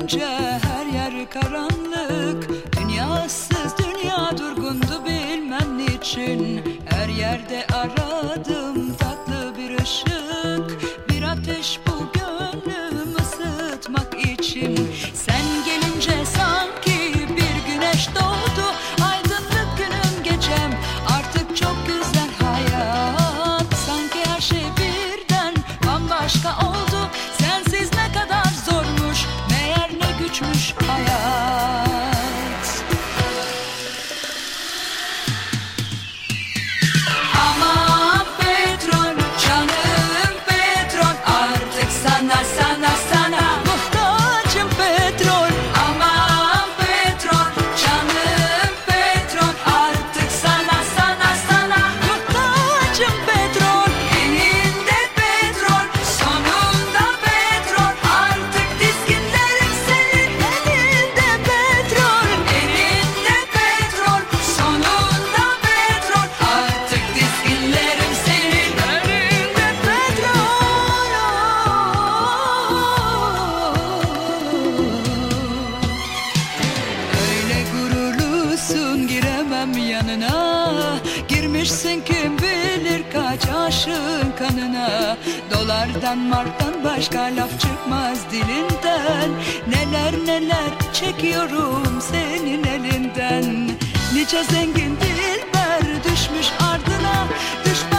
gelince her yer karanlık. Dünyasız dünya durgundu bilmem niçin. Her yerde aradım tatlı bir ışık, bir ateş bu gönlüm ısıtmak için. Sen gelince sanki bir güneş doğdu, aydınlık günüm gecem, artık çok güzel hayat. Sanki her şey birden bambaşka oldu. Sensiz ne kadar zormuş, meğer ne güçmüş hayat. Aman patron, canım patron, artık sana muhtacım patron. Aman patron, canım patron, artık sana muhtacım patron. Eninde patron, sonunda patron, artık dizginlerim senin elinde patron. Eninde patron, sonunda patron, artık dizginlerim senin elinde patron. Öyle gururlusun giremem yanına, girmişsin kim bilir kaç aşığın kanına. Dolardan marktan başka laf çıkmaz dilinden. Neler neler çekiyorum senin elinden. Nice zengin dilber düşmüş ardına, düşman